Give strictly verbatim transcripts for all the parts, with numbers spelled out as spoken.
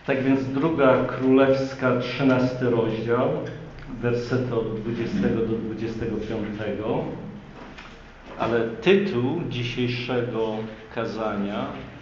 Tak więc druga Królewska, trzynasty rozdział, wersety od dwudziestego do dwudziestego piątego. Ale tytuł dzisiejszego kazania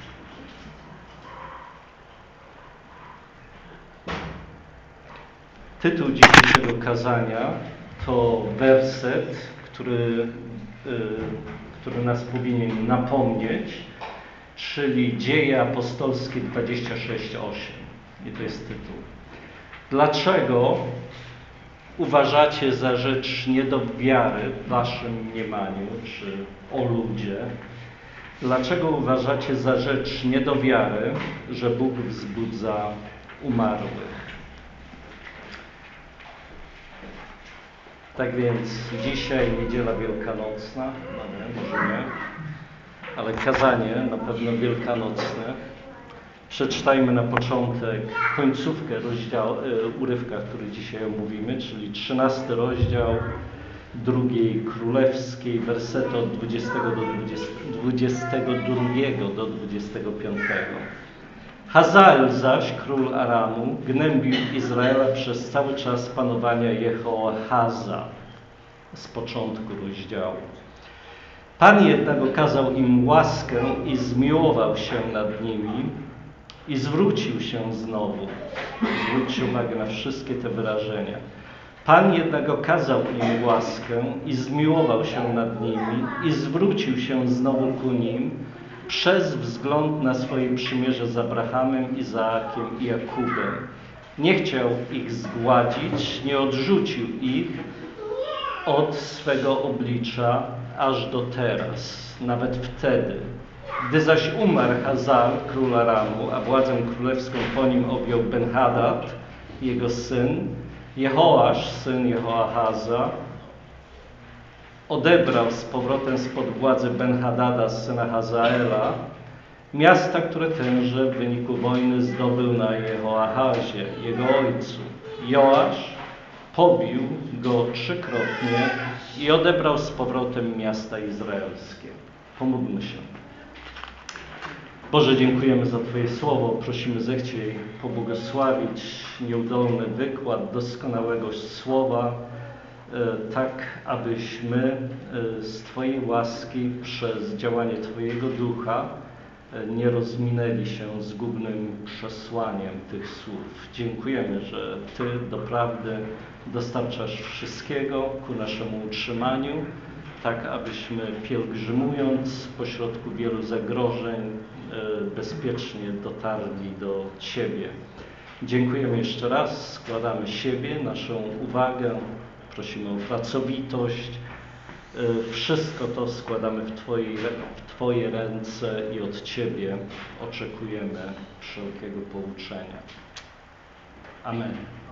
Tytuł dzisiejszego kazania to werset, który, który nas powinien napomnieć, czyli Dzieje Apostolskie dwadzieścia sześć osiem. I to jest tytuł. Dlaczego uważacie za rzecz nie do wiary w waszym mniemaniu, czy o ludzie? Dlaczego uważacie za rzecz nie do wiary, że Bóg wzbudza umarłych? Tak więc dzisiaj niedziela wielkanocna, no nie, może nie, ale kazanie na pewno wielkanocne. Przeczytajmy na początek końcówkę rozdziału, urywka, który dzisiaj omówimy, czyli trzynasty rozdział drugiej Królewskiej, wersety od dwudziestego do dwudziestego drugiego do dwudziestego piątego. Hazael zaś, król Aramu, gnębił Izraela przez cały czas panowania Jehoahaza z początku rozdziału. Pan jednak okazał im łaskę i zmiłował się nad nimi i zwrócił się znowu. Zwróćcie uwagę na wszystkie te wyrażenia. Pan jednak okazał im łaskę i zmiłował się nad nimi i zwrócił się znowu ku nim przez wzgląd na swoje przymierze z Abrahamem, Izaakiem i Jakubem. Nie chciał ich zgładzić, nie odrzucił ich od swego oblicza aż do teraz, nawet wtedy. Gdy zaś umarł Hazael, król Aramu, a władzę królewską po nim objął Ben-Hadad, jego syn, Jehoasz, syn Jehoahaza, odebrał z powrotem spod władzy Ben-Hadada, syna Hazaela, miasta, które tenże w wyniku wojny zdobył na Jehoahazie, jego ojcu. Joasz pobił go trzykrotnie i odebrał z powrotem miasta izraelskie. Pomódlmy się. Boże, dziękujemy za Twoje słowo. Prosimy, zechciej pobłogosławić nieudolny wykład doskonałego słowa, tak abyśmy z Twojej łaski przez działanie Twojego Ducha nie rozminęli się zgubnym przesłaniem tych słów. Dziękujemy, że Ty doprawdy dostarczasz wszystkiego ku naszemu utrzymaniu, tak abyśmy pielgrzymując pośrodku wielu zagrożeń bezpiecznie dotarli do Ciebie. Dziękujemy jeszcze raz, składamy siebie, naszą uwagę, prosimy o pracowitość. Wszystko to składamy w Twoje, w Twoje ręce i od Ciebie oczekujemy wszelkiego pouczenia. Amen.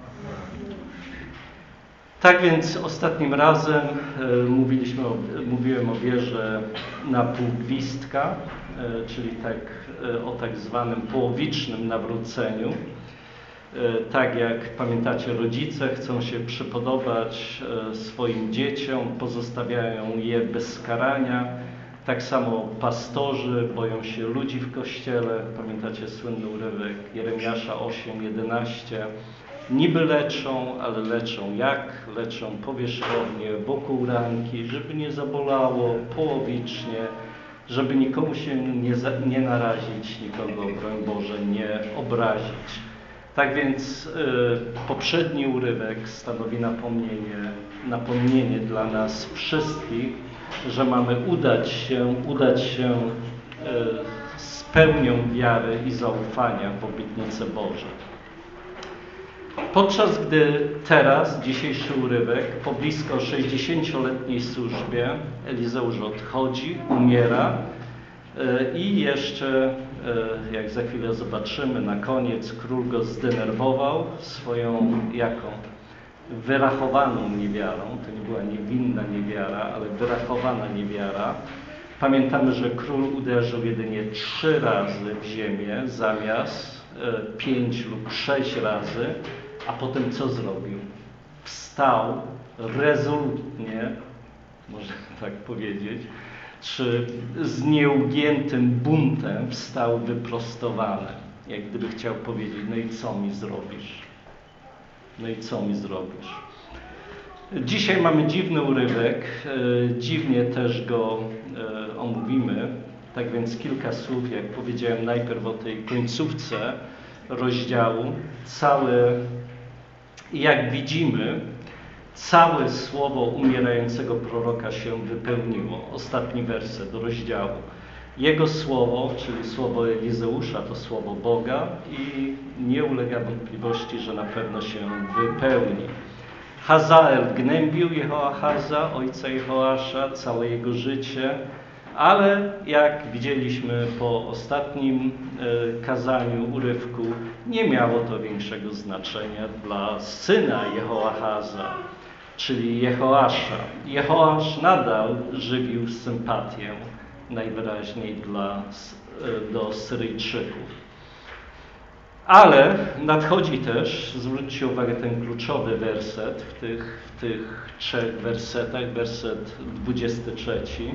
Tak więc ostatnim razem e, mówiliśmy o, mówiłem o wierze na półgwistka, e, czyli tak, e, o tak zwanym połowicznym nawróceniu. E, tak jak pamiętacie, rodzice chcą się przypodobać e, swoim dzieciom, pozostawiają je bez karania. Tak samo pastorzy boją się ludzi w kościele. Pamiętacie słynny urywek Jeremiasza osiem jedenaście. Niby leczą, ale leczą jak? Leczą powierzchownie, wokół ranki, żeby nie zabolało, połowicznie, żeby nikomu się nie, za, nie narazić, nikogo, broń Boże, nie obrazić. Tak więc y, poprzedni urywek stanowi napomnienie, napomnienie dla nas wszystkich, że mamy udać się, udać się y, z pełnią wiary i zaufania w obietnice Boże. Podczas gdy teraz, dzisiejszy urywek, po blisko sześćdziesięcioletniej służbie Elizeusz odchodzi, umiera i jeszcze, jak za chwilę zobaczymy, na koniec król go zdenerwował swoją jaką? Wyrachowaną niewiarą. To nie była niewinna niewiara, ale wyrachowana niewiara. Pamiętamy, że król uderzył jedynie trzy razy w ziemię zamiast pięć lub sześć razy. A potem co zrobił? Wstał rezolutnie, można tak powiedzieć, czy z nieugiętym buntem wstał wyprostowany. jak gdyby chciał powiedzieć, no i co mi zrobisz? No i co mi zrobisz? Dzisiaj mamy dziwny urywek, e, dziwnie też go e, omówimy. Tak więc kilka słów, jak powiedziałem najpierw o tej końcówce rozdziału. Całe, jak widzimy, całe słowo umierającego proroka się wypełniło. Ostatni werset rozdziału. Jego słowo, czyli słowo Elizeusza, to słowo Boga i nie ulega wątpliwości, że na pewno się wypełni. Hazael gnębił Jehoachaza, ojca Jehoasza, całe jego życie, ale jak widzieliśmy po ostatnim e, kazaniu, urywku, nie miało to większego znaczenia dla syna Jehoachaza, czyli Jehoasza. Jehoasz nadal żywił sympatię najwyraźniej dla, e, do Syryjczyków. Ale nadchodzi też, zwróćcie uwagę, ten kluczowy werset w tych, w tych trzech wersetach, werset dwudziesty trzeci.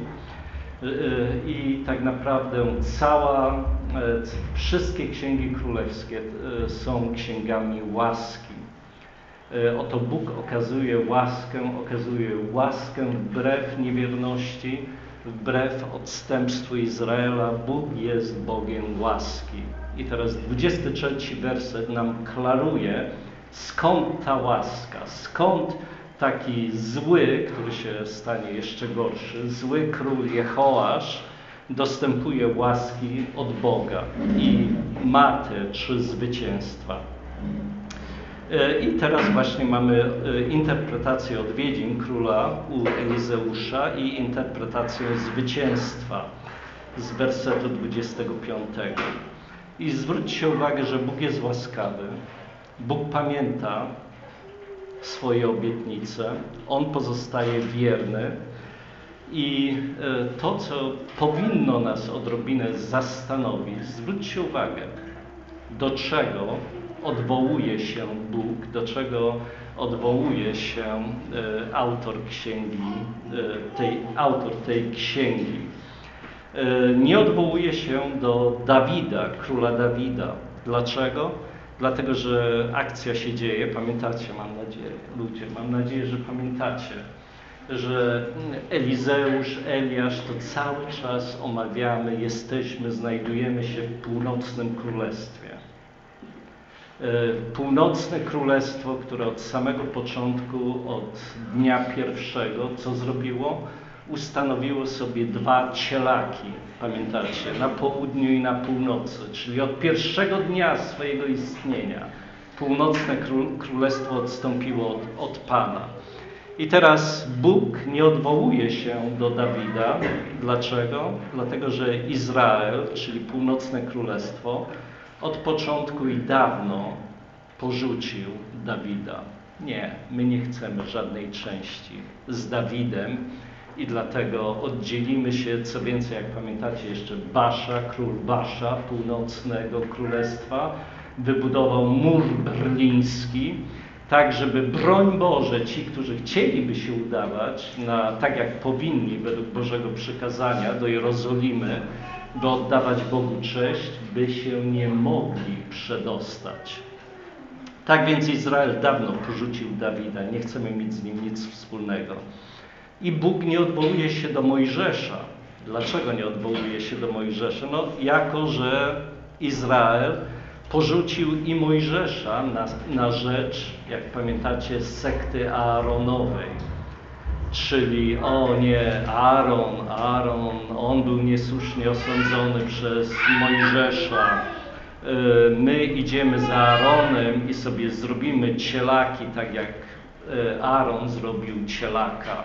I tak naprawdę cała, wszystkie księgi królewskie są księgami łaski. Oto Bóg okazuje łaskę, okazuje łaskę wbrew niewierności, wbrew odstępstwu Izraela. Bóg jest Bogiem łaski. I teraz dwudziesty trzeci werset nam klaruje, skąd ta łaska, skąd taki zły, który się stanie jeszcze gorszy, zły król Jehoasz dostępuje łaski od Boga i ma te trzy zwycięstwa. I teraz właśnie mamy interpretację odwiedzin króla u Elizeusza i interpretację zwycięstwa z wersetu dwudziestego piątego. I zwróćcie uwagę, że Bóg jest łaskawy, Bóg pamięta swoje obietnice, On pozostaje wierny i to, co powinno nas odrobinę zastanowić, zwróćcie uwagę, do czego odwołuje się Bóg, do czego odwołuje się autor księgi, tej, autor tej księgi. Nie odwołuje się do Dawida, króla Dawida. Dlaczego? Dlatego, że akcja się dzieje, pamiętacie, mam nadzieję, ludzie, mam nadzieję, że pamiętacie, że Elizeusz, Eliasz, to cały czas omawiamy, jesteśmy, znajdujemy się w północnym królestwie. Północne królestwo, które od samego początku, od dnia pierwszego, co zrobiło? Ustanowiło sobie dwa cielaki, pamiętacie, na południu i na północy, czyli od pierwszego dnia swojego istnienia północne królestwo odstąpiło od, od Pana. I teraz Bóg nie odwołuje się do Dawida. Dlaczego? Dlatego, że Izrael, czyli północne królestwo, od początku i dawno porzucił Dawida. Nie, my nie chcemy żadnej części z Dawidem i dlatego oddzielimy się, co więcej, jak pamiętacie, jeszcze Basza, król Basza, północnego królestwa, wybudował mur berliński, tak żeby, broń Boże, ci, którzy chcieliby się udawać, na, tak jak powinni według Bożego przykazania do Jerozolimy, by oddawać Bogu cześć, by się nie mogli przedostać. Tak więc Izrael dawno porzucił Dawida, nie chcemy mieć z nim nic wspólnego. I Bóg nie odwołuje się do Mojżesza. Dlaczego nie odwołuje się do Mojżesza? No, jako że Izrael porzucił i Mojżesza na, na rzecz, jak pamiętacie, sekty Aaronowej. Czyli, o nie, Aaron, Aaron, on był niesłusznie osądzony przez Mojżesza. My idziemy za Aaronem i sobie zrobimy cielaki, tak jak Aaron zrobił cielaka.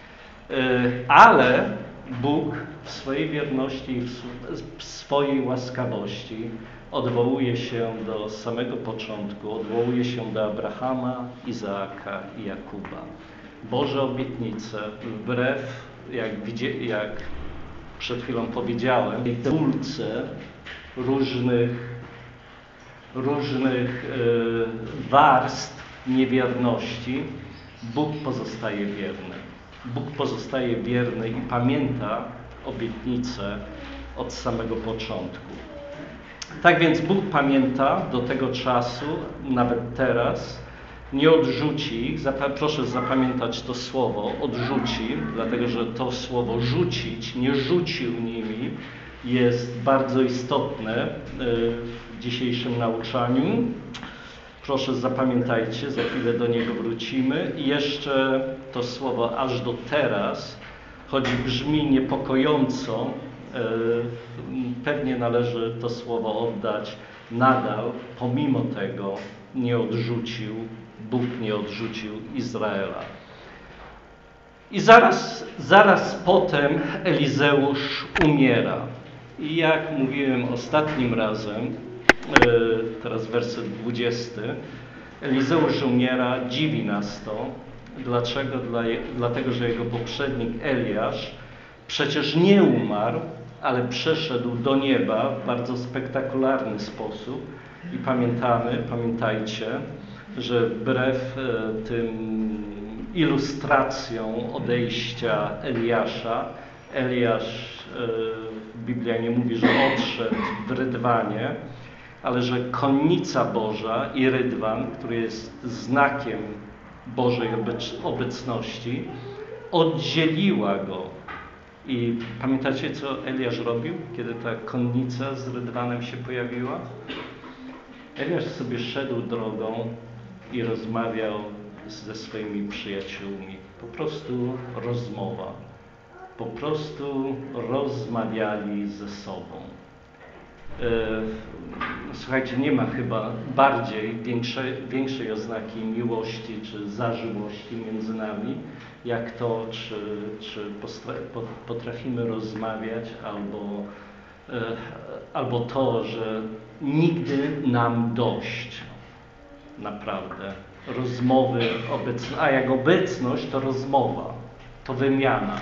Ale Bóg w swojej wierności i w swojej łaskawości odwołuje się do samego początku, odwołuje się do Abrahama, Izaaka i Jakuba. Boże obietnice, wbrew, jak, widzie, jak przed chwilą powiedziałem, tej dwójce różnych, różnych e, warstw niewierności, Bóg pozostaje wierny. Bóg pozostaje wierny i pamięta obietnice od samego początku. Tak więc Bóg pamięta do tego czasu, nawet teraz, nie odrzuci ich. Zapa- proszę zapamiętać to słowo, odrzuci, dlatego że to słowo rzucić, nie rzucił nimi, jest bardzo istotne w dzisiejszym nauczaniu. Proszę zapamiętajcie, za chwilę do niego wrócimy. I jeszcze to słowo aż do teraz, choć brzmi niepokojąco, pewnie należy to słowo oddać nadal, pomimo tego nie odrzucił, Bóg nie odrzucił Izraela. I zaraz, zaraz potem Elizeusz umiera. I jak mówiłem ostatnim razem, teraz werset dwudziesty, Elizeusz umiera, dziwi nas to. Dlaczego? Dla, dlatego, że jego poprzednik Eliasz przecież nie umarł, ale przeszedł do nieba w bardzo spektakularny sposób. I pamiętamy, pamiętajcie, że wbrew tym ilustracjom odejścia Eliasza, Eliasz, Biblia nie mówi, że odszedł w rydwanie, ale że konnica Boża i rydwan, który jest znakiem Bożej obecności, oddzieliła go. I pamiętacie, co Eliasz robił, kiedy ta konnica z rydwanem się pojawiła? Eliasz sobie szedł drogą i rozmawiał ze swoimi przyjaciółmi. Po prostu rozmowa. Po prostu rozmawiali ze sobą. Słuchajcie, nie ma chyba bardziej większej, większej oznaki miłości czy zażyłości między nami, jak to, czy, czy potrafimy rozmawiać, albo, albo to, że nigdy nam dość. Naprawdę. Rozmowy, obecno, a jak obecność, to rozmowa, to wymiana.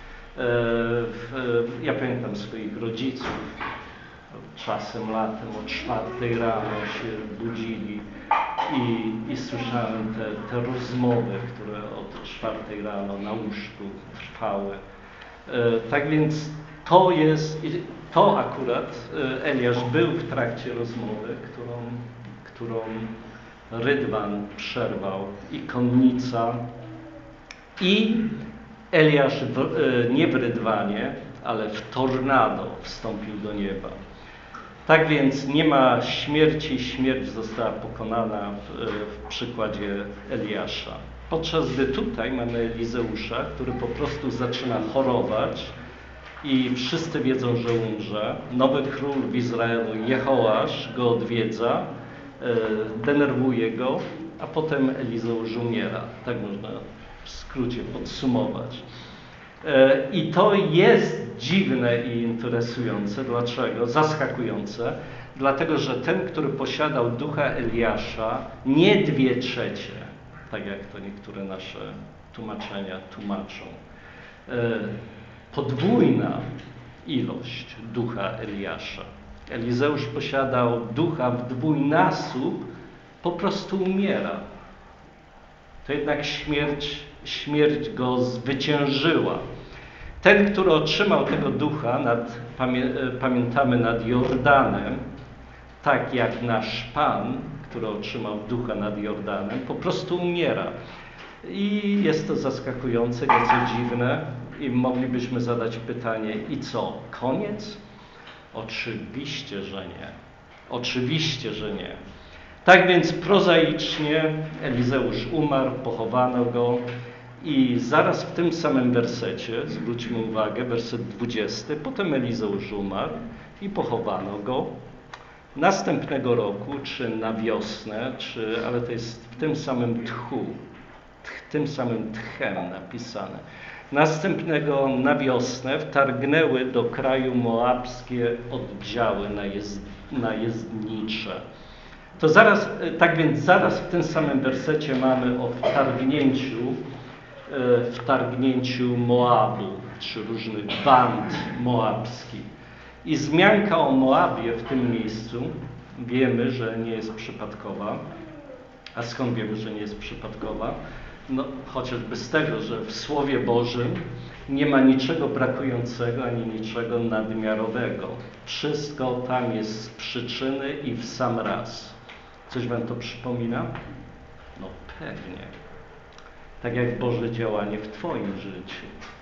Ja pamiętam swoich rodziców, czasem latem o czwartej rano się budzili i, i słyszałem te, te rozmowy, które od czwartej rano na łóżku trwały. Tak więc to jest, to akurat Eliasz był w trakcie rozmowy, którą, którą rydwan przerwał i konnica, i Eliasz w, nie w rydwanie, ale w tornado wstąpił do nieba. Tak więc nie ma śmierci, śmierć została pokonana w, w przykładzie Eliasza. Podczas gdy tutaj mamy Elizeusza, który po prostu zaczyna chorować i wszyscy wiedzą, że umrze. Nowy król w Izraelu, Jehoasz, go odwiedza, denerwuje go, a potem Elizeusz umiera. Tak można w skrócie podsumować. I to jest dziwne i interesujące. Dlaczego? Zaskakujące. Dlatego, że ten, który posiadał ducha Eliasza, nie dwie trzecie, tak jak to niektóre nasze tłumaczenia tłumaczą. Podwójna ilość ducha Eliasza. Elizeusz posiadał ducha w dwójnasób, po prostu umiera. To jednak śmierć, śmierć go zwyciężyła. Ten, który otrzymał tego ducha, nad, pamię, pamiętamy nad Jordanem, tak jak nasz Pan, który otrzymał ducha nad Jordanem, po prostu umiera. I jest to zaskakujące, nieco dziwne i moglibyśmy zadać pytanie, i co, koniec? Oczywiście, że nie. Oczywiście, że nie. Tak więc prozaicznie Elizeusz umarł, pochowano go i zaraz w tym samym wersecie, zwróćmy uwagę, werset dwudziesty, potem Elizeusz umarł i pochowano go. Następnego roku, czy na wiosnę, czy, ale to jest w tym samym tchu, tym samym tchem napisane. Następnego na wiosnę wtargnęły do kraju moabskie oddziały najezd, najezdnicze. To zaraz, tak więc zaraz w tym samym wersecie mamy o wtargnięciu, e, wtargnięciu Moabu, czy różnych band moabskich. I wzmianka o Moabie w tym miejscu wiemy, że nie jest przypadkowa. A skąd wiemy, że nie jest przypadkowa? no, chociażby z tego, że w Słowie Bożym nie ma niczego brakującego ani niczego nadmiarowego. Wszystko tam jest z przyczyny i w sam raz. Coś wam to przypomina? No pewnie. Tak jak Boże działanie w twoim życiu.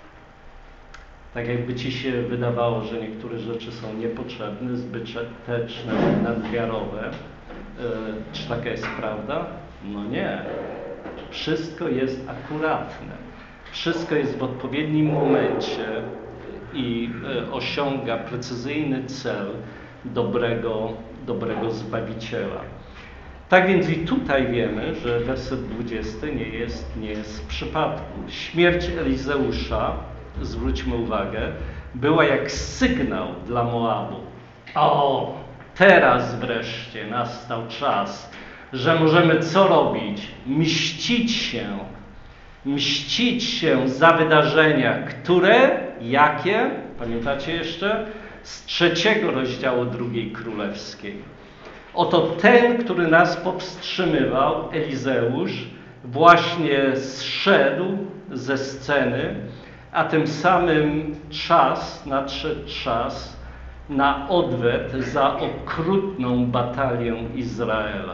Tak jakby ci się wydawało, że niektóre rzeczy są niepotrzebne, zbyteczne, nadmiarowe. Yy, czy taka jest prawda? No nie. Wszystko jest akuratne. Wszystko jest w odpowiednim momencie i yy, osiąga precyzyjny cel dobrego, dobrego Zbawiciela. Tak więc i tutaj wiemy, że werset dwudziesty nie jest, nie jest w przypadku. Śmierć Elizeusza, zwróćmy uwagę, była jak sygnał dla Moabu. O, teraz wreszcie nastał czas, że możemy co robić? Mścić się. Mścić się za wydarzenia, które, jakie? Pamiętacie jeszcze? Z trzeciego rozdziału drugiej królewskiej. Oto ten, który nas powstrzymywał, Elizeusz, właśnie zszedł ze sceny, a tym samym czas, nadszedł czas na odwet za okrutną batalię Izraela.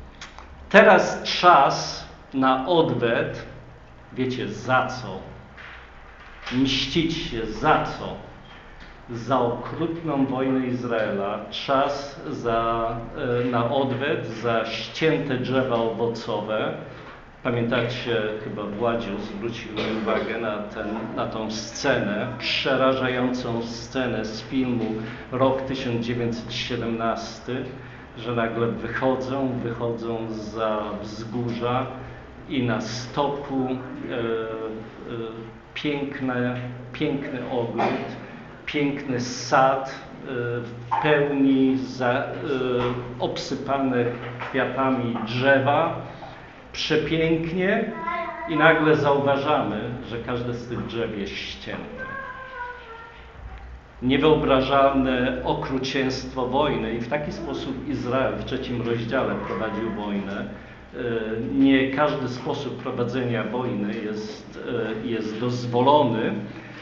Teraz czas na odwet, wiecie za co? Mścić się za co? Za okrutną wojnę Izraela, czas za, na odwet, za ścięte drzewa owocowe. Pamiętacie, chyba Władziu zwrócił mi uwagę na, ten, na tą scenę, przerażającą scenę z filmu Rok tysiąc dziewięćset siedemnasty, że nagle wychodzą, wychodzą za wzgórza i na stoku e, e, piękne, piękny ogród, piękny sad w pełni za, obsypane kwiatami drzewa, przepięknie i nagle zauważamy, że każde z tych drzew jest ścięte. Niewyobrażalne okrucieństwo wojny i w taki sposób Izrael w trzecim rozdziale prowadził wojnę. Nie każdy sposób prowadzenia wojny jest, jest dozwolony,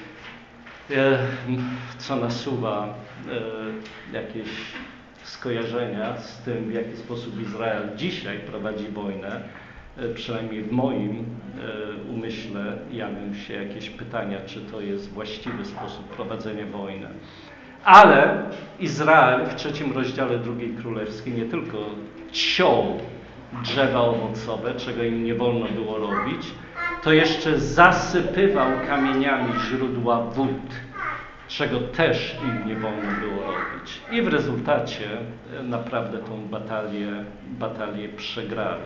co nasuwa jakieś skojarzenia z tym, w jaki sposób Izrael dzisiaj prowadzi wojnę. Przynajmniej w moim umyśle jawią się jakieś pytania, czy to jest właściwy sposób prowadzenia wojny. Ale Izrael w trzecim rozdziale drugiej królewskiej nie tylko ciął drzewa owocowe, czego im nie wolno było robić, to jeszcze zasypywał kamieniami źródła wód, czego też im nie wolno było robić. I w rezultacie naprawdę tą batalię, batalię przegrali.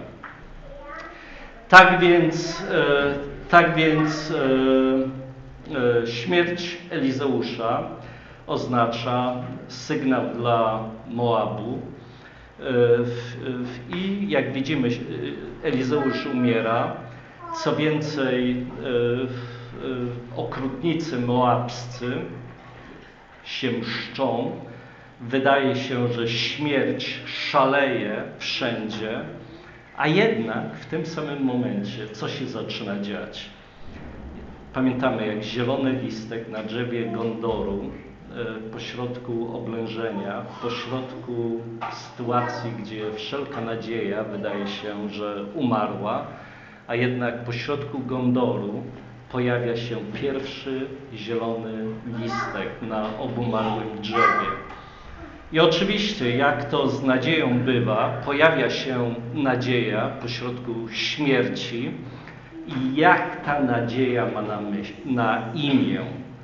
Tak więc, e, tak więc e, e, śmierć Elizeusza oznacza sygnał dla Moabu. E, w, w, I jak widzimy, Elizeusz umiera. Co więcej, e, e, okrutnicy moabscy się mszczą. Wydaje się, że śmierć szaleje wszędzie, a jednak w tym samym momencie co się zaczyna dziać? Pamiętamy, jak zielony listek na drzewie gondoru, e, pośrodku oblężenia, pośrodku sytuacji, gdzie wszelka nadzieja wydaje się, że umarła, a jednak pośrodku gondoru pojawia się pierwszy zielony listek na obumarłym drzewie. I oczywiście, jak to z nadzieją bywa, pojawia się nadzieja pośrodku śmierci i jak ta nadzieja ma na, myśl, na imię.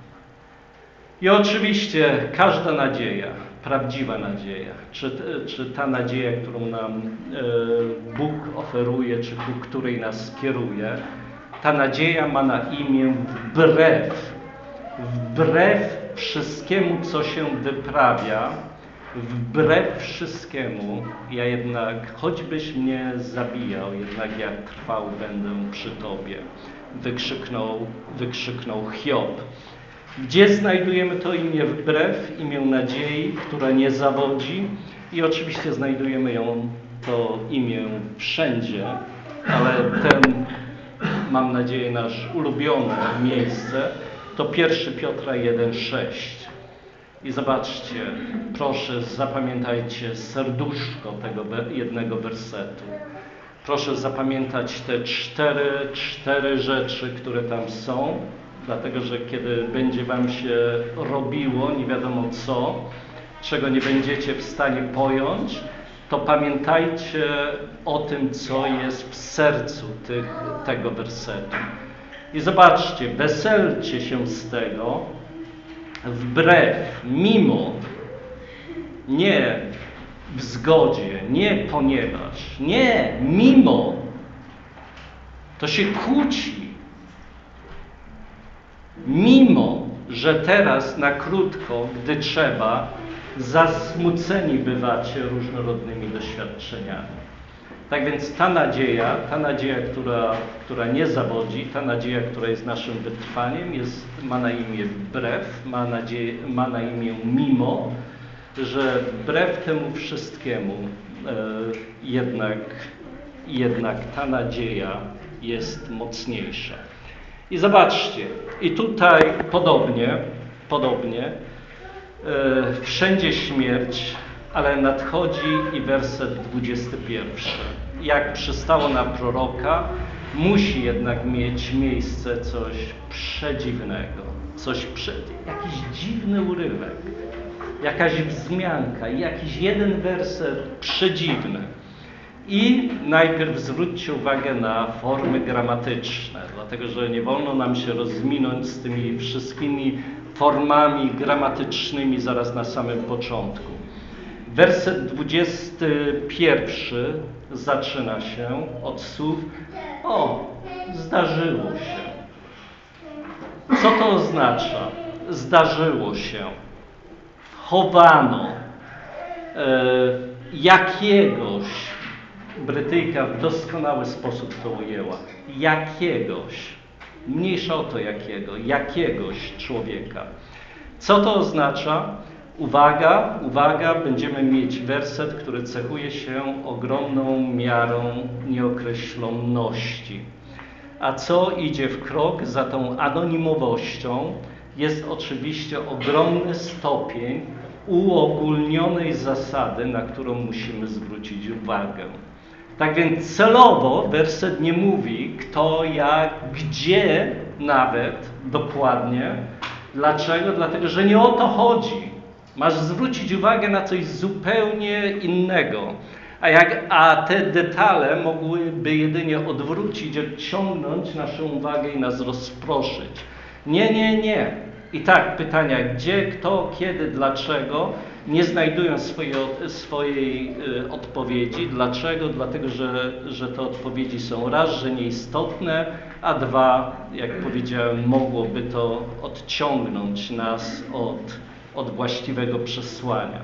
I oczywiście każda nadzieja, prawdziwa nadzieja, czy, czy ta nadzieja, którą nam e, Bóg oferuje, czy ku której nas kieruje, ta nadzieja ma na imię wbrew, wbrew wszystkiemu, co się wyprawia, wbrew wszystkiemu, ja jednak, choćbyś mnie zabijał, jednak ja trwał będę przy Tobie, wykrzyknął, wykrzyknął Hiob. Gdzie znajdujemy to imię wbrew, imię nadziei, która nie zawodzi, i oczywiście znajdujemy ją, to imię wszędzie, ale ten mam nadzieję, nasz ulubione miejsce, to pierwszy Piotra jeden sześć. I zobaczcie, proszę zapamiętajcie serduszko tego jednego wersetu. Proszę zapamiętać te cztery, cztery rzeczy, które tam są, dlatego że kiedy będzie wam się robiło nie wiadomo co, czego nie będziecie w stanie pojąć, to pamiętajcie o tym, co jest w sercu tych, tego wersetu. I zobaczcie, weselcie się z tego, wbrew, mimo, nie w zgodzie, nie ponieważ, nie, mimo, to się kłóci. Mimo, że teraz na krótko, gdy trzeba, zasmuceni bywacie różnorodnymi doświadczeniami. Tak więc ta nadzieja, ta nadzieja, która, która nie zawodzi, ta nadzieja, która jest naszym wytrwaniem, jest, ma na imię wbrew, ma, nadzieję, ma na imię mimo, że wbrew temu wszystkiemu e, jednak, jednak ta nadzieja jest mocniejsza. I zobaczcie, i tutaj podobnie, podobnie e, wszędzie śmierć, ale nadchodzi i werset dwudziesty pierwszy. Jak przystało na proroka, musi jednak mieć miejsce coś przedziwnego, coś prze... jakiś dziwny urywek, jakaś wzmianka, jakiś jeden werset przedziwny. I najpierw zwróćcie uwagę na formy gramatyczne, dlatego że nie wolno nam się rozminąć z tymi wszystkimi formami gramatycznymi zaraz na samym początku. Werset dwudziesty pierwszy zaczyna się od słów: o, zdarzyło się. Co to oznacza? Zdarzyło się. Chowano e, jakiegoś, Brytyjka w doskonały sposób to ujęła, jakiegoś, mniejsza o to jakiego, jakiegoś człowieka. Co to oznacza? Uwaga, uwaga, będziemy mieć werset, który cechuje się ogromną miarą nieokreśloności. A co idzie w krok za tą anonimowością, jest oczywiście ogromny stopień uogólnionej zasady, na którą musimy zwrócić uwagę. Tak więc celowo werset nie mówi kto, jak, gdzie nawet dokładnie. Dlaczego? Dlatego, że nie o to chodzi. Masz zwrócić uwagę na coś zupełnie innego. A, jak, a te detale mogłyby jedynie odwrócić, odciągnąć naszą uwagę i nas rozproszyć. Nie, nie, nie. I tak pytania gdzie, kto, kiedy, dlaczego nie znajdują swojej, swojej y, odpowiedzi. Dlaczego? Dlatego, że, że te odpowiedzi są raz, że nieistotne, a dwa, jak powiedziałem, mogłoby to odciągnąć nas od, od właściwego przesłania.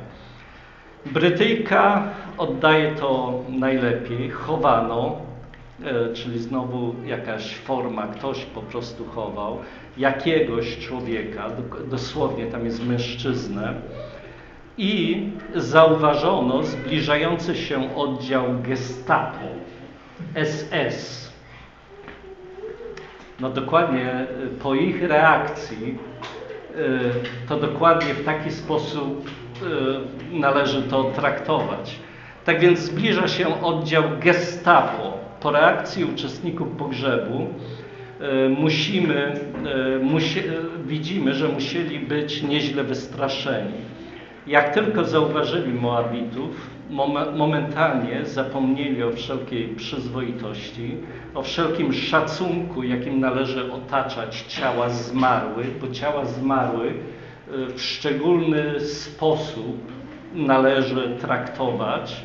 Brytyjka oddaje to najlepiej. Chowano, y, czyli znowu jakaś forma, ktoś po prostu chował jakiegoś człowieka, dosłownie tam jest mężczyznę, i zauważono zbliżający się oddział Gestapo, S S. No dokładnie po ich reakcji to dokładnie w taki sposób należy to traktować. Tak więc zbliża się oddział Gestapo. Po reakcji uczestników pogrzebu musimy, musi, widzimy, że musieli być nieźle wystraszeni. Jak tylko zauważyli Moabitów, momentalnie zapomnieli o wszelkiej przyzwoitości, o wszelkim szacunku, jakim należy otaczać ciała zmarłych, bo ciała zmarłych w szczególny sposób należy traktować,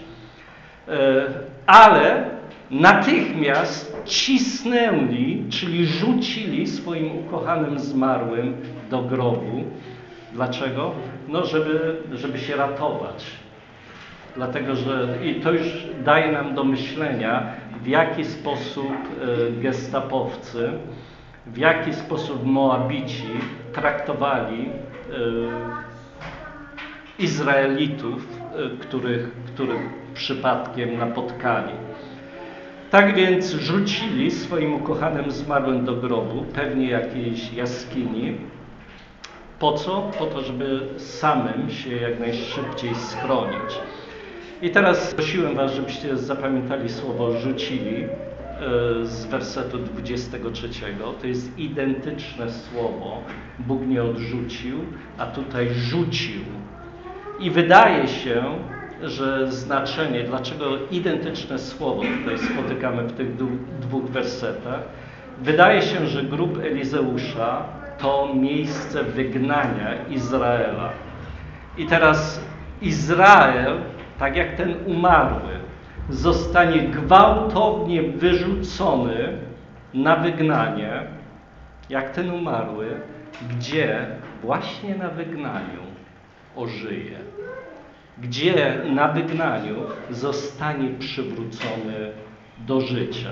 ale natychmiast cisnęli, czyli rzucili swoim ukochanym zmarłym do grobu. Dlaczego? No, żeby, żeby się ratować. Dlatego, że i to już daje nam do myślenia, w jaki sposób e, gestapowcy, w jaki sposób Moabici traktowali e, Izraelitów, e, których, których przypadkiem napotkali. Tak więc rzucili swoim ukochanym zmarłym do grobu, pewnie jakiejś jaskini. Po co? Po to, żeby samym się jak najszybciej schronić. I teraz prosiłem was, żebyście zapamiętali słowo rzucili z wersetu dwudziestego trzeciego. To jest identyczne słowo. Bóg nie odrzucił, a tutaj rzucił. I wydaje się, że znaczenie, dlaczego identyczne słowo tutaj spotykamy w tych dwóch wersetach, wydaje się, że grób Elizeusza to miejsce wygnania Izraela. I teraz Izrael, tak jak ten umarły, zostanie gwałtownie wyrzucony na wygnanie, jak ten umarły, gdzie właśnie na wygnaniu ożyje. Gdzie na wygnaniu zostanie przywrócony do życia.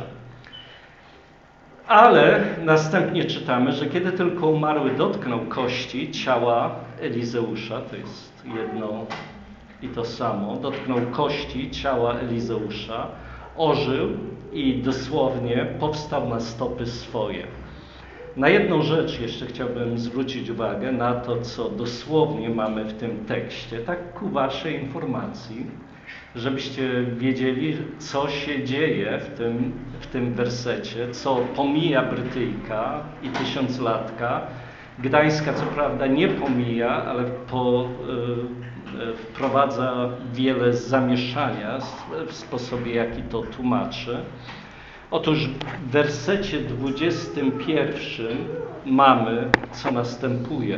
Ale następnie czytamy, że kiedy tylko umarły dotknął kości ciała Elizeusza, to jest jedno i to samo, dotknął kości ciała Elizeusza, ożył i dosłownie powstał na stopy swoje. Na jedną rzecz jeszcze chciałbym zwrócić uwagę, na to, co dosłownie mamy w tym tekście, tak ku waszej informacji, żebyście wiedzieli, co się dzieje w tym, w tym wersecie, co pomija Brytyjka i Tysiąclatka. Gdańska co prawda nie pomija, ale po, y, y, wprowadza wiele zamieszania w sposobie, jaki to tłumaczy. Otóż w wersecie dwudziestym pierwszym mamy, co następuje.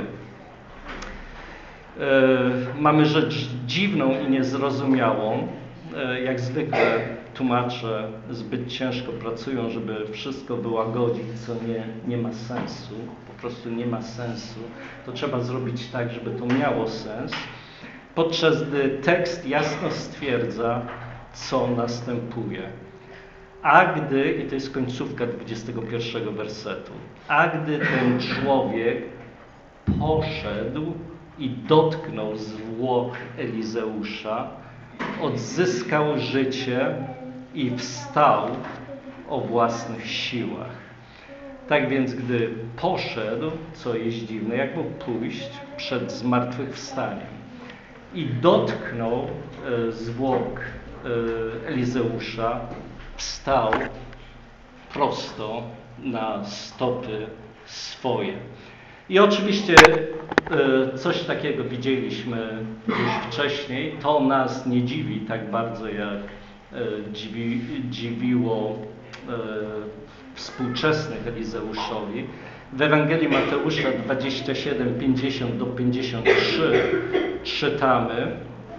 E, mamy rzecz dziwną i niezrozumiałą. E, jak zwykle tłumacze zbyt ciężko pracują, żeby wszystko wyłagodzić, co nie, nie ma sensu. Po prostu nie ma sensu. To trzeba zrobić tak, żeby to miało sens. Podczas gdy tekst jasno stwierdza, co następuje. A gdy, i to jest końcówka dwudziestego pierwszego wersetu, a gdy ten człowiek poszedł i dotknął zwłok Elizeusza, odzyskał życie i wstał o własnych siłach. Tak więc, gdy poszedł, co jest dziwne, jak mógł pójść przed zmartwychwstaniem i dotknął e, zwłok e, Elizeusza, wstał prosto na stopy swoje. I oczywiście e, coś takiego widzieliśmy już wcześniej. To nas nie dziwi tak bardzo, jak e, dziwi, dziwiło e, współczesnych Elizeuszowi. W Ewangelii Mateusza dwadzieścia siedem, pięćdziesiąt do pięćdziesiąt trzy czytamy, e,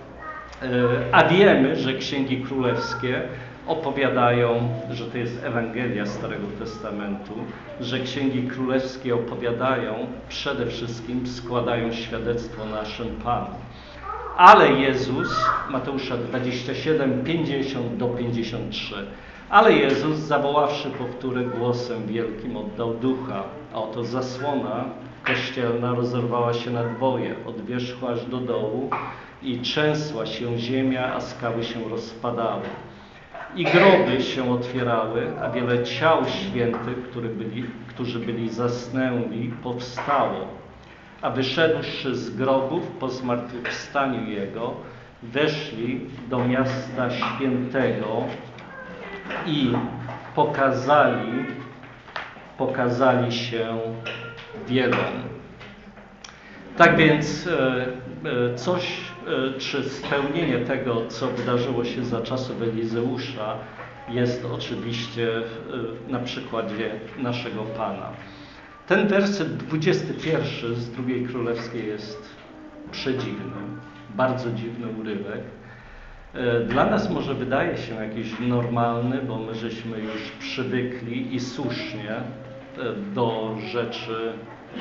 a wiemy, że księgi królewskie opowiadają, że to jest Ewangelia Starego Testamentu, że księgi królewskie opowiadają, przede wszystkim składają świadectwo naszym Panu. Ale Jezus, Mateusza dwadzieścia siedem, pięćdziesiąt do pięćdziesiąt trzy, ale Jezus, zawoławszy powtórę głosem wielkim, oddał ducha, a oto zasłona kościelna rozerwała się na dwoje, od wierzchu aż do dołu i trzęsła się ziemia, a skały się rozpadały. I groby się otwierały, a wiele ciał świętych, którzy byli, którzy byli zasnęli, powstało. A wyszedłszy z grobów po zmartwychwstaniu Jego, weszli do miasta świętego i pokazali, pokazali się wielu. Tak więc coś, czy spełnienie tego, co wydarzyło się za czasów Elizeusza, jest oczywiście na przykładzie naszego Pana. Ten werset dwudziesty pierwszy z drugiej królewskiej jest przedziwny, bardzo dziwny urywek. Dla nas może wydaje się jakiś normalny, bo my żeśmy już przywykli i słusznie do rzeczy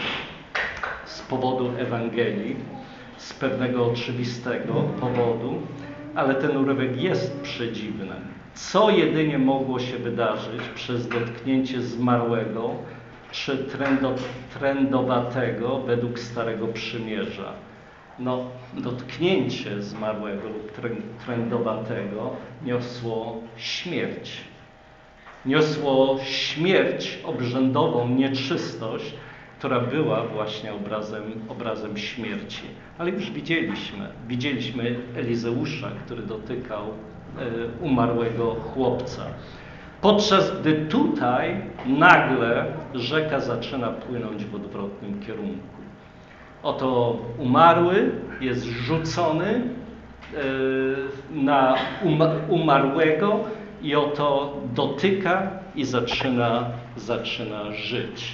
z powodu Ewangelii, z pewnego oczywistego powodu, ale ten urywek jest przedziwny. Co jedynie mogło się wydarzyć przez dotknięcie zmarłego czy trendo, trędowatego według Starego Przymierza? No, dotknięcie zmarłego lub trędowatego niosło śmierć. Niosło śmierć obrzędową, nieczystość, która była właśnie obrazem, obrazem śmierci. Ale już widzieliśmy, widzieliśmy Elizeusza, który dotykał e, umarłego chłopca. Podczas gdy tutaj nagle rzeka zaczyna płynąć w odwrotnym kierunku. Oto umarły jest rzucony e, na umarłego i oto dotyka i zaczyna, zaczyna żyć.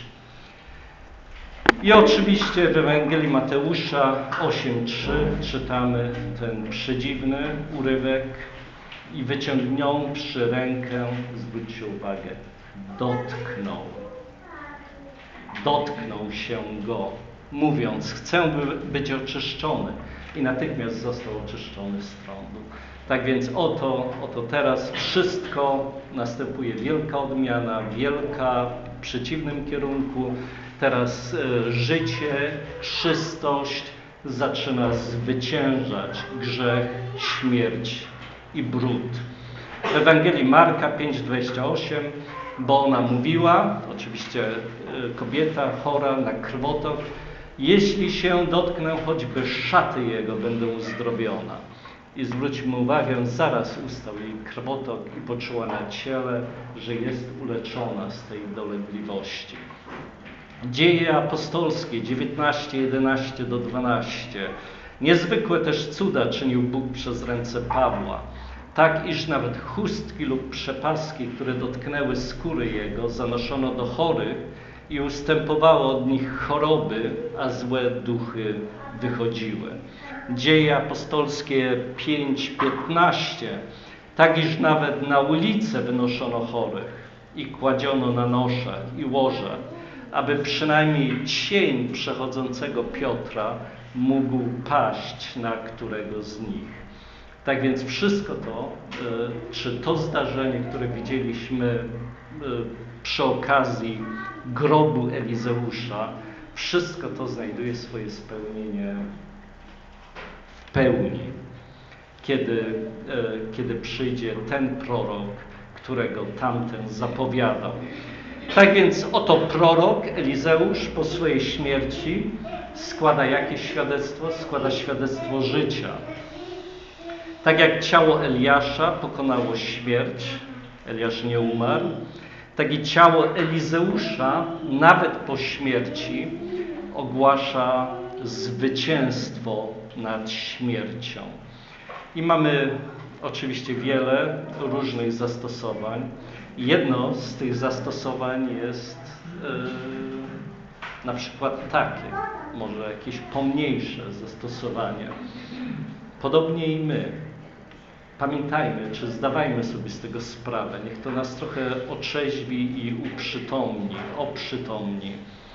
I oczywiście w Ewangelii Mateusza osiem trzy czytamy ten przedziwny urywek i wyciągnąwszy rękę, zwróćcie uwagę, dotknął. Dotknął się go, mówiąc, chcę być oczyszczony. I natychmiast został oczyszczony z trądu. Tak więc oto, oto teraz wszystko następuje, wielka odmiana, wielka w przeciwnym kierunku. Teraz e, życie, czystość zaczyna zwyciężać grzech, śmierć i brud. W Ewangelii Marka pięć dwadzieścia osiem, bo ona mówiła, oczywiście e, kobieta chora na krwotok, jeśli się dotknę choćby szaty jego, będę uzdrowiona. I zwróćmy uwagę, zaraz ustał jej krwotok i poczuła na ciele, że jest uleczona z tej dolegliwości. Dzieje apostolskie dziewiętnaście jedenaście do dwunastu. Niezwykłe też cuda czynił Bóg przez ręce Pawła, tak iż nawet chustki lub przepaski, które dotknęły skóry jego, zanoszono do chorych i ustępowało od nich choroby, a złe duchy wychodziły. Dzieje apostolskie pięć piętnaście. Tak iż nawet na ulicę wynoszono chorych i kładziono na noszach i łożach, aby przynajmniej cień przechodzącego Piotra mógł paść na którego z nich. Tak więc wszystko to, czy to zdarzenie, które widzieliśmy przy okazji grobu Elizeusza, wszystko to znajduje swoje spełnienie w pełni, kiedy, kiedy przyjdzie ten prorok, którego tamten zapowiadał. Tak więc oto prorok Elizeusz po swojej śmierci składa jakieś świadectwo? Składa świadectwo życia. Tak jak ciało Eliasza pokonało śmierć, Eliasz nie umarł, tak i ciało Elizeusza nawet po śmierci ogłasza zwycięstwo nad śmiercią. I mamy oczywiście wiele różnych zastosowań. Jedno z tych zastosowań jest yy, na przykład takie, może jakieś pomniejsze zastosowanie. Podobnie i my. Pamiętajmy, czy zdawajmy sobie z tego sprawę, niech to nas trochę otrzeźwi i uprzytomni, oprzytomni,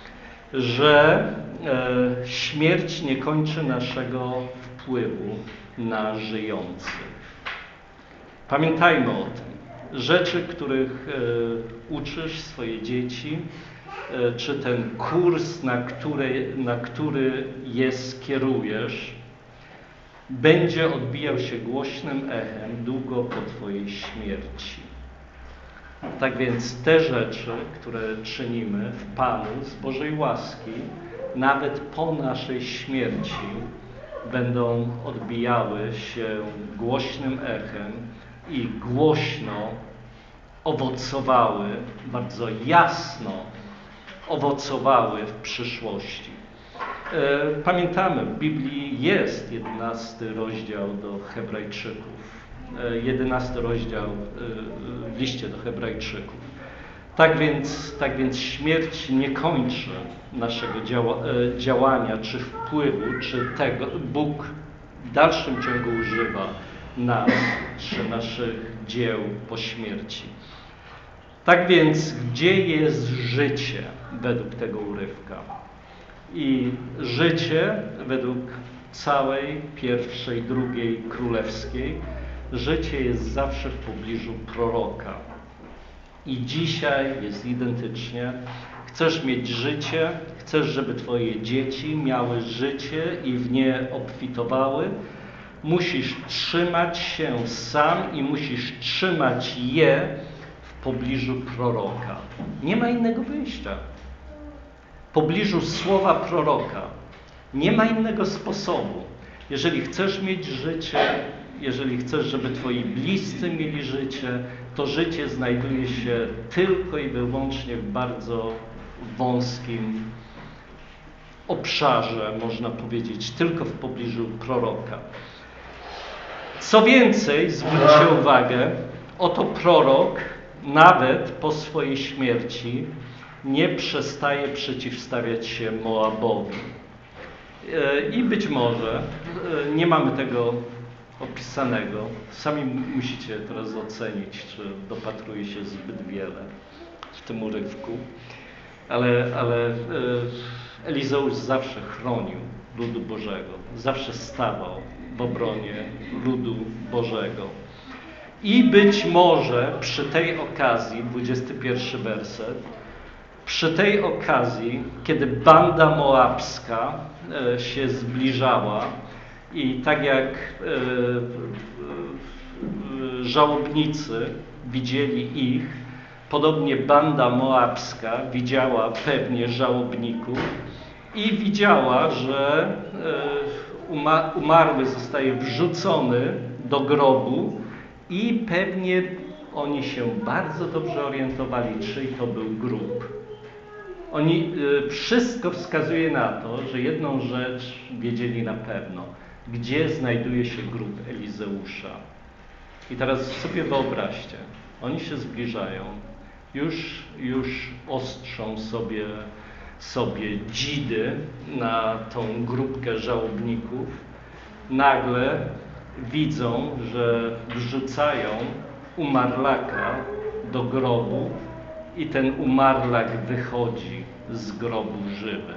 że e, śmierć nie kończy naszego wpływu na żyjących. Pamiętajmy o tym. Rzeczy, których e, uczysz swoje dzieci, e, czy ten kurs, na który, na który je skierujesz, będzie odbijał się głośnym echem długo po Twojej śmierci. Tak więc te rzeczy, które czynimy w Panu z Bożej łaski, nawet po naszej śmierci, będą odbijały się głośnym echem i głośno owocowały, bardzo jasno owocowały w przyszłości. Pamiętamy, w Biblii jest jedenasty rozdział do Hebrajczyków, jedenasty rozdział w liście do Hebrajczyków. Tak więc, tak więc śmierć nie kończy naszego działa, działania, czy wpływu, czy tego Bóg w dalszym ciągu używa nas, czy naszych dzieł po śmierci. Tak więc, gdzie jest życie według tego urywka? I życie według całej pierwszej, drugiej królewskiej, życie jest zawsze w pobliżu proroka. I dzisiaj jest identycznie. Chcesz mieć życie, chcesz, żeby Twoje dzieci miały życie i w nie obfitowały, musisz trzymać się sam i musisz trzymać je w w pobliżu proroka. Nie ma innego wyjścia. W pobliżu słowa proroka. Nie ma innego sposobu. Jeżeli chcesz mieć życie, jeżeli chcesz, żeby twoi bliscy mieli życie, to życie znajduje się tylko i wyłącznie w bardzo wąskim obszarze, można powiedzieć, tylko w pobliżu proroka. Co więcej, zwróćcie uwagę, oto prorok nawet po swojej śmierci nie przestaje przeciwstawiać się Moabowi. I być może, nie mamy tego opisanego, sami musicie teraz ocenić, czy dopatruje się zbyt wiele w tym urywku, ale, ale Elizeusz zawsze chronił ludu Bożego, zawsze stawał w obronie ludu Bożego. I być może przy tej okazji, dwudziesty pierwszy werset, przy tej okazji, kiedy banda moabska e, się zbliżała i tak jak e, e, żałobnicy widzieli ich, podobnie banda moabska widziała pewnie żałobników i widziała, że e, umarły zostaje wrzucony do grobu i pewnie oni się bardzo dobrze orientowali, czyj to był grób. Oni, y, wszystko wskazuje na to, że jedną rzecz wiedzieli na pewno. Gdzie znajduje się grób Elizeusza. I teraz sobie wyobraźcie, oni się zbliżają, już, już ostrzą sobie, sobie dzidy na tą grupkę żałobników. Nagle widzą, że wrzucają umarlaka do grobu i ten umarlak wychodzi z grobu żywy.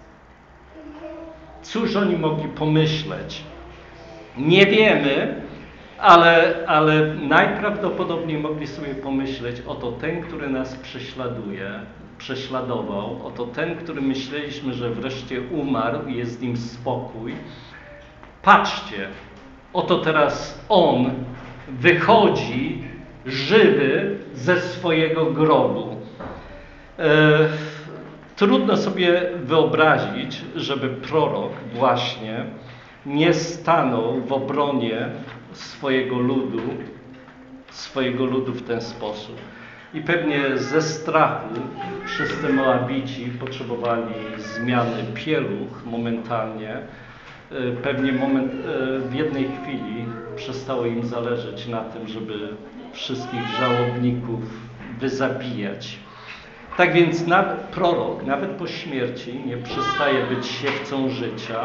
Cóż oni mogli pomyśleć? Nie wiemy, ale, ale najprawdopodobniej mogli sobie pomyśleć, oto ten, który nas prześladuje, prześladował, oto ten, który myśleliśmy, że wreszcie umarł i jest z nim spokój. Patrzcie, oto teraz on wychodzi żywy ze swojego grobu. E, trudno sobie wyobrazić, żeby prorok właśnie nie stanął w obronie swojego ludu, swojego ludu w ten sposób. I pewnie ze strachu wszyscy Moabici potrzebowali zmiany pieluch momentalnie. Pewnie moment, w jednej chwili przestało im zależeć na tym, żeby wszystkich żałobników wyzabijać. Tak więc nawet prorok, nawet po śmierci, nie przestaje być siewcą życia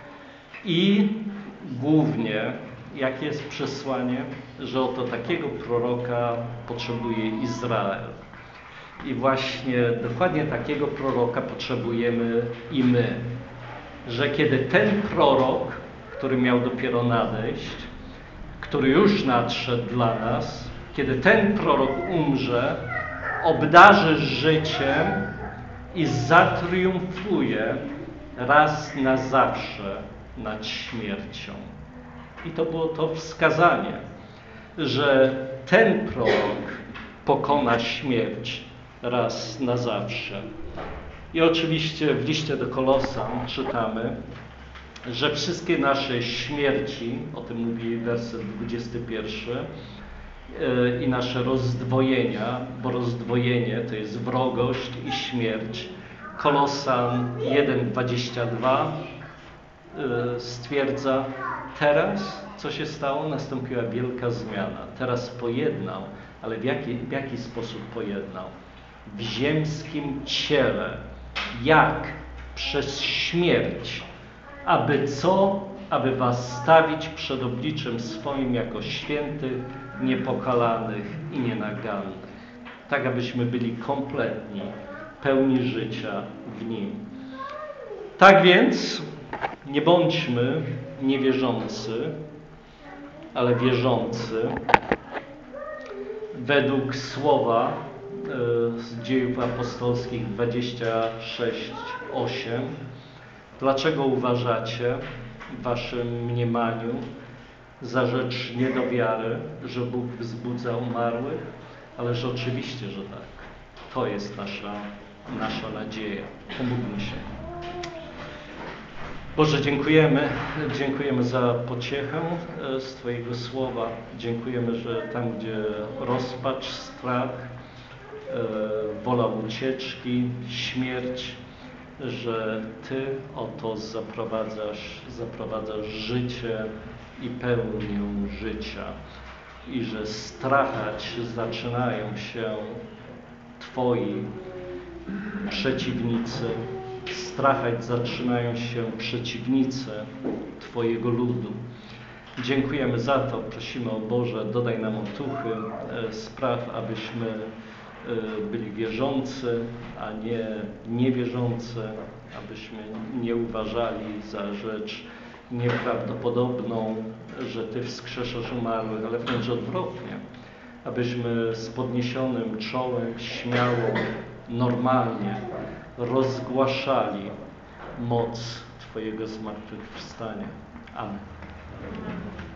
i głównie, jakie jest przesłanie, że oto takiego proroka potrzebuje Izrael. I właśnie dokładnie takiego proroka potrzebujemy i my. Że kiedy ten prorok, który miał dopiero nadejść, który już nadszedł dla nas, kiedy ten prorok umrze, obdarzy życiem i zatriumfuje raz na zawsze nad śmiercią. I to było to wskazanie, że ten prorok pokona śmierć raz na zawsze. I oczywiście w liście do Kolosan czytamy, że wszystkie nasze śmierci, o tym mówi werset dwudziesty pierwszy, yy, i nasze rozdwojenia, bo rozdwojenie to jest wrogość i śmierć. Kolosan jeden dwadzieścia dwa yy, stwierdza, teraz co się stało? Nastąpiła wielka zmiana. Teraz pojednał, ale w jaki, w jaki sposób pojednał? W ziemskim ciele, jak przez śmierć, aby co? Aby was stawić przed obliczem swoim jako świętych, niepokalanych i nienagannych. Tak, abyśmy byli kompletni, pełni życia w Nim. Tak więc nie bądźmy niewierzący, ale wierzący według słowa z Dziejów Apostolskich dwadzieścia sześć osiem. Dlaczego uważacie w waszym mniemaniu za rzecz nie do wiary, że Bóg wzbudza umarłych? Ależ oczywiście, że tak. To jest nasza, nasza nadzieja. Pomódlmy się. Boże, dziękujemy. Dziękujemy za pociechę z Twojego słowa. Dziękujemy, że tam, gdzie rozpacz, strach, wola ucieczki, śmierć, że Ty oto zaprowadzasz, zaprowadzasz życie i pełnię życia. I że strachać zaczynają się Twoi przeciwnicy, strachać zaczynają się przeciwnicy Twojego ludu. Dziękujemy za to, prosimy o Boże, dodaj nam otuchy, spraw, abyśmy byli wierzący, a nie niewierzący, abyśmy nie uważali za rzecz nieprawdopodobną, że Ty wskrzeszasz umarłych, ale wręcz odwrotnie, abyśmy z podniesionym czołem, śmiało, normalnie rozgłaszali moc Twojego zmartwychwstania. Amen.